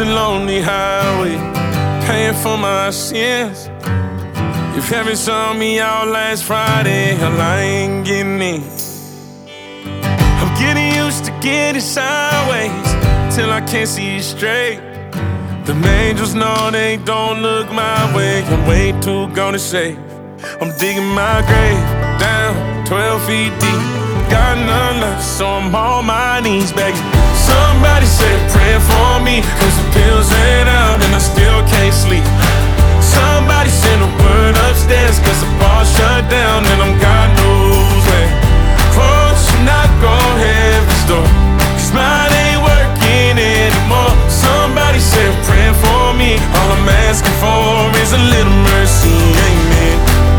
a lonely highway, paying for my sins. If heaven saw me out last Friday, hell, I ain't getting in. I'm getting used to getting sideways till I can't see straight. The angels know they don't look my way. I'm way too gone to say I'm digging my grave down 12 feet deep. Got none left, so I'm on my knees begging. Somebody said pray for me, cause the pills ran out and I still can't sleep. Somebody send a word upstairs, cause the bar shut down and I'm God knows where. Oh, should not go heaven's door, cause mine ain't working anymore. Somebody said pray for me, all I'm asking for is a little mercy, amen.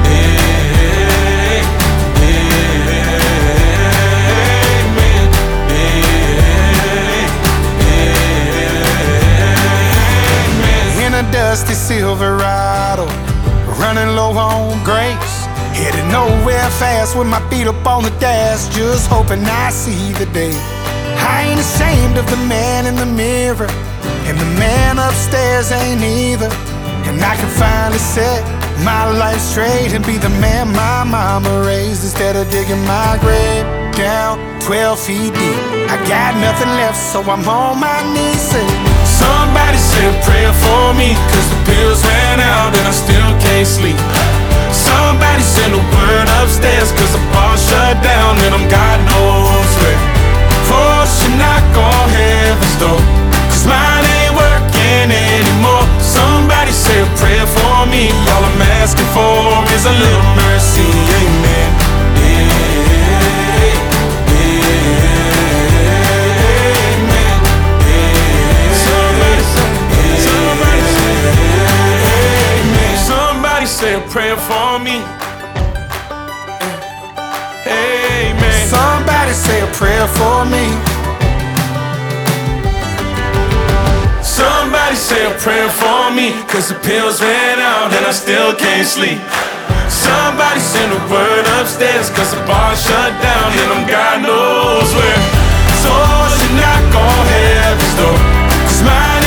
Dusty Silverado, running low on grace, headed nowhere fast with my feet up on the dash, just hoping I see the day. I ain't ashamed of the man in the mirror, and the man upstairs ain't either. And I can finally set my life straight and be the man my mama raised, instead of digging my grave down 12 feet deep. I got nothing left, so I'm on my knees saying, somebody said pray for me, cause the pills ran out and I still can't sleep. Somebody send a word upstairs, cause the bar shut down and I'm God knows where. For should not go heaven's door, cause mine ain't working anymore. Somebody said pray for me, all I'm asking for is a little mercy, amen. Say a prayer for me. Amen. Somebody say a prayer for me. Somebody say a prayer for me, cause the pills ran out and I still can't sleep. Somebody send a word upstairs, cause the bar shut down and I'm God knows where. So I should not go heaven's door, cause mine